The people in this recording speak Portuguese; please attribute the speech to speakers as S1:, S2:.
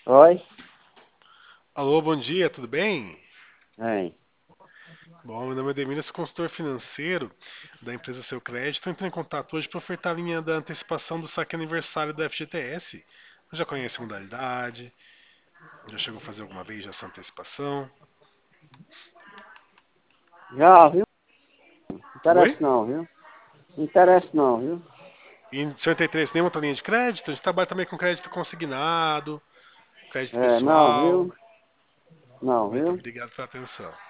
S1: Oi?
S2: Alô, bom dia, tudo bem?
S1: Hein?
S2: Bom, meu nome é Demir, sou consultor financeiro da empresa Seu Crédito. Estou entrando em contato hoje para ofertar a linha da antecipação do saque aniversário da FGTS. Você já conhece a modalidade? Já chegou a fazer alguma vez essa antecipação?
S1: Já, viu? Não
S2: Oi?
S1: interessa não, viu? Não interessa não, viu?
S2: E em 53 tem outra linha de crédito? A gente trabalha também com crédito consignado, crédito
S1: É, não,
S2: pessoal.
S1: viu? Não,
S2: Muito
S1: viu?
S2: obrigado pela atenção.